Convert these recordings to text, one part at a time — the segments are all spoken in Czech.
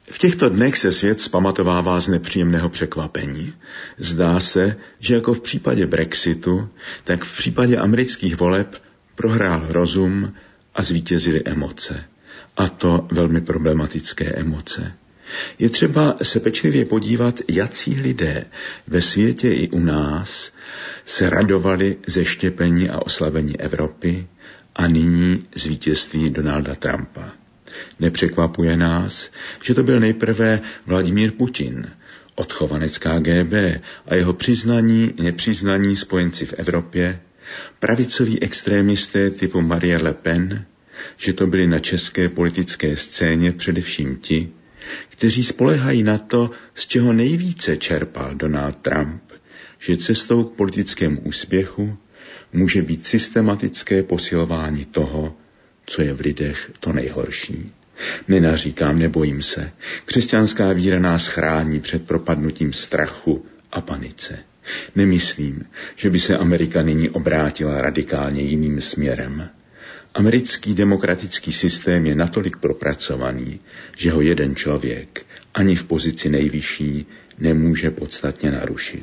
V těchto dnech se svět zpamatovává z nepříjemného překvapení. Zdá se, že jako v případě Brexitu, tak v případě amerických voleb prohrál rozum a zvítězily emoce. A to velmi problematické emoce. Je třeba se pečlivě podívat, jací lidé ve světě i u nás se radovali ze štěpení a oslavení Evropy a nyní z vítězství Donalda Trumpa. Nepřekvapuje nás, že to byl nejprve Vladimír Putin, odchovanec KGB a jeho nepřiznaní spojenci v Evropě, pravicoví extrémisté typu Marie Le Pen, že to byli na české politické scéně především ti, kteří spoléhají na to, z čeho nejvíce čerpal Donald Trump, že cestou k politickému úspěchu může být systematické posilování toho, co je v lidech to nejhorší. Nenaříkám, nebojím se. Křesťanská víra nás chrání před propadnutím strachu a panice. Nemyslím, že by se Amerika nyní obrátila radikálně jiným směrem. Americký demokratický systém je natolik propracovaný, že ho jeden člověk ani v pozici nejvyšší nemůže podstatně narušit.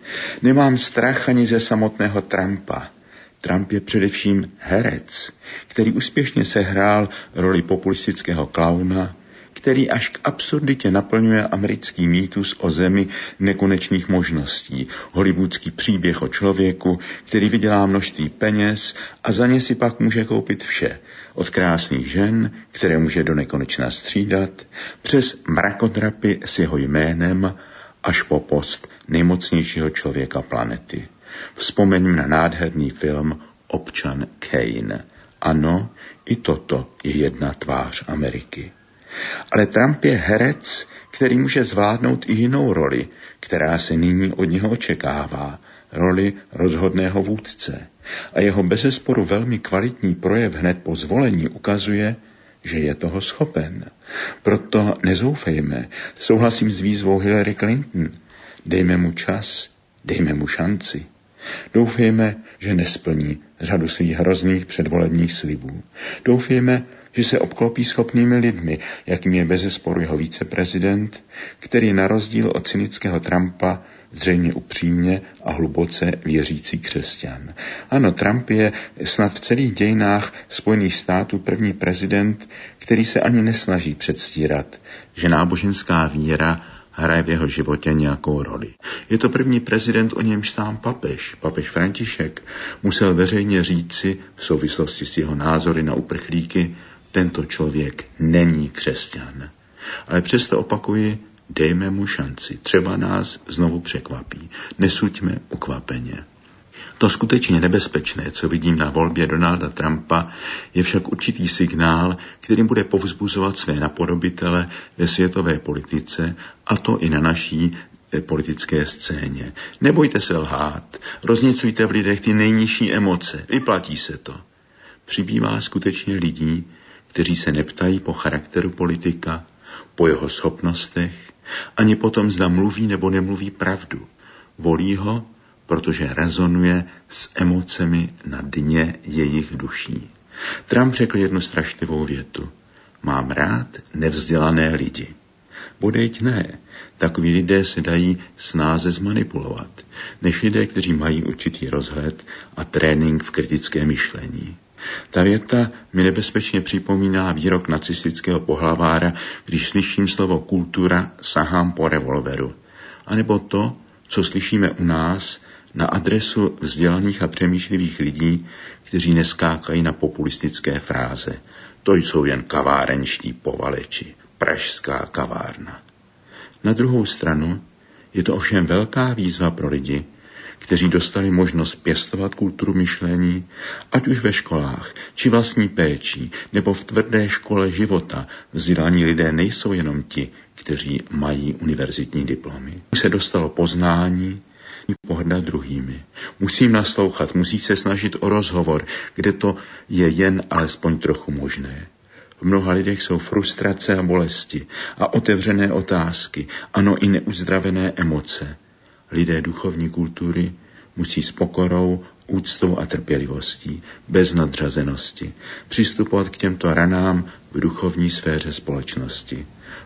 Nemám strach ani ze samotného Trumpa. Trump je především herec, který úspěšně sehrál roli populistického klauna, který až k absurditě naplňuje americký mýtus o zemi nekonečných možností, hollywoodský příběh o člověku, který vydělá množství peněz a za ně si pak může koupit vše, od krásných žen, které může do nekonečna střídat, přes mrakodrapy s jeho jménem až po post nejmocnějšího člověka planety. Vzpomeňme na nádherný film Občan Kane. Ano, i toto je jedna tvář Ameriky. Ale Trump je herec, který může zvládnout i jinou roli, která se nyní od něho očekává, roli rozhodného vůdce. A jeho bezesporu velmi kvalitní projev hned po zvolení ukazuje, že je toho schopen. Proto nezoufejme, souhlasím s výzvou Hillary Clinton. Dejme mu čas, dejme mu šanci. Doufejme, že nesplní řadu svých hrozných předvolebních slibů. Doufejme, že se obklopí schopnými lidmi, jakým je bezesporu jeho viceprezident, který na rozdíl od cynického Trumpa zřejmě upřímně a hluboce věřící křesťan. Ano, Trump je snad v celých dějinách Spojených států první prezident, který se ani nesnaží předstírat, že náboženská víra hraje v jeho životě nějakou roli. Je to první prezident, o němž sám papež František, musel veřejně říci v souvislosti s jeho názory na uprchlíky, tento člověk není křesťan. Ale přesto opakuji, dejme mu šanci, třeba nás znovu překvapí. Nesuďme ukvapeně. To skutečně nebezpečné, co vidím na volbě Donalda Trumpa, je však určitý signál, kterým bude povzbuzovat své napodobitele ve světové politice, a to i na naší politické scéně. Nebojte se lhát, rozněcujte v lidech ty nejnižší emoce, vyplatí se to. Přibývá skutečně lidí, kteří se neptají po charakteru politika, po jeho schopnostech, ani potom zda mluví nebo nemluví pravdu. Volí ho, protože rezonuje s emocemi na dně jejich duší. Trump řekl jednu strašlivou větu. Mám rád nevzdělané lidi. Bodejť ne, takoví lidé se dají snáze zmanipulovat, než lidé, kteří mají určitý rozhled a trénink v kritické myšlení. Ta věta mi nebezpečně připomíná výrok nacistického pohlavára, když slyším slovo kultura, sahám po revolveru. A nebo to, co slyšíme u nás na adresu vzdělaných a přemýšlivých lidí, kteří neskákají na populistické fráze. To jsou jen kavárenští povaleči, pražská kavárna. Na druhou stranu je to ovšem velká výzva pro lidi, kteří dostali možnost pěstovat kulturu myšlení, ať už ve školách, či vlastní péčí, nebo v tvrdé škole života. Vzdělaní lidé nejsou jenom ti, kteří mají univerzitní diplomy. Se dostalo poznání, pohrdat druhými. Musím naslouchat, musí se snažit o rozhovor, kde to je jen alespoň trochu možné. V mnoha lidech jsou frustrace a bolesti a otevřené otázky, ano i neuzdravené emoce. Lidé duchovní kultury musí s pokorou, úctou a trpělivostí, bez nadřazenosti, přistupovat k těmto ranám v duchovní sféře společnosti.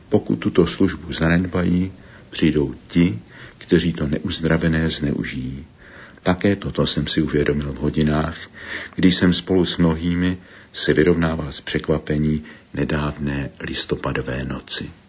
Pokud tuto službu zanedbají, přijdou ti, kteří to neuzdravené zneužijí. Také toto jsem si uvědomil v hodinách, kdy jsem spolu s mnohými se vyrovnával s překvapení nedávné listopadové noci.